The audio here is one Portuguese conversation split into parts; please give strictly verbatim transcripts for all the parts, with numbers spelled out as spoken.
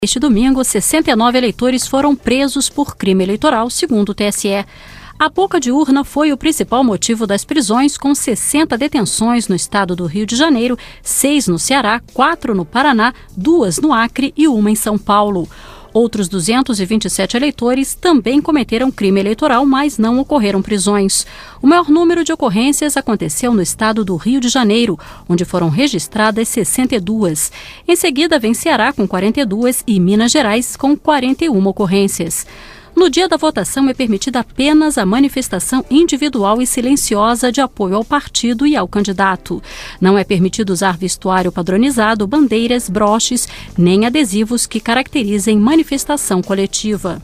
Este domingo, sessenta e nove eleitores foram presos por crime eleitoral, segundo o T S E. A boca de urna foi o principal motivo das prisões, com sessenta detenções no estado do Rio de Janeiro, seis no Ceará, quatro no Paraná, duas no Acre e uma em São Paulo. Outros duzentos e vinte e sete eleitores também cometeram crime eleitoral, mas não ocorreram prisões. O maior número de ocorrências aconteceu no estado do Rio de Janeiro, onde foram registradas sessenta e duas. Em seguida, vem Ceará com quarenta e duas e Minas Gerais com quarenta e uma ocorrências. No dia da votação é permitida apenas a manifestação individual e silenciosa de apoio ao partido e ao candidato. Não é permitido usar vestuário padronizado, bandeiras, broches, nem adesivos que caracterizem manifestação coletiva.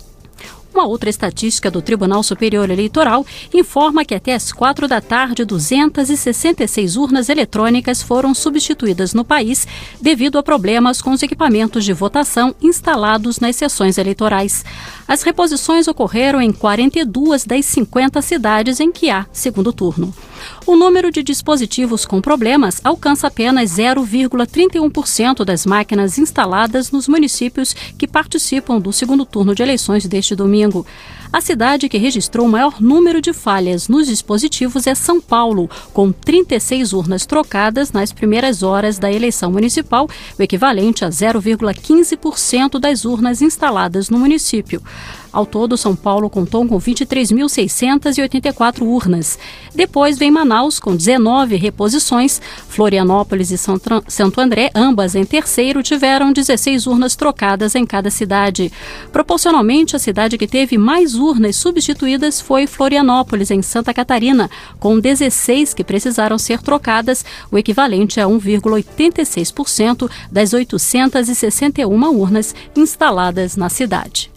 Uma outra estatística do Tribunal Superior Eleitoral informa que até às quatro da tarde, duzentas e sessenta e seis urnas eletrônicas foram substituídas no país devido a problemas com os equipamentos de votação instalados nas sessões eleitorais. As reposições ocorreram em quarenta e duas das cinquenta cidades em que há segundo turno. O número de dispositivos com problemas alcança apenas zero vírgula trinta e um por cento das máquinas instaladas nos municípios que participam do segundo turno de eleições deste domingo. A cidade que registrou o maior número de falhas nos dispositivos é São Paulo, com trinta e seis urnas trocadas nas primeiras horas da eleição municipal, o equivalente a zero vírgula quinze por cento das urnas instaladas no município. Ao todo, São Paulo contou com vinte e três mil seiscentas e oitenta e quatro urnas. Depois vem Manaus, com dezenove reposições. Florianópolis e Santo André, ambas em terceiro, tiveram dezesseis urnas trocadas em cada cidade. Proporcionalmente, a cidade que teve mais urnas substituídas foi Florianópolis, em Santa Catarina, com dezesseis que precisaram ser trocadas, o equivalente a um vírgula oitenta e seis por cento das oitocentas e sessenta e uma urnas instaladas na cidade.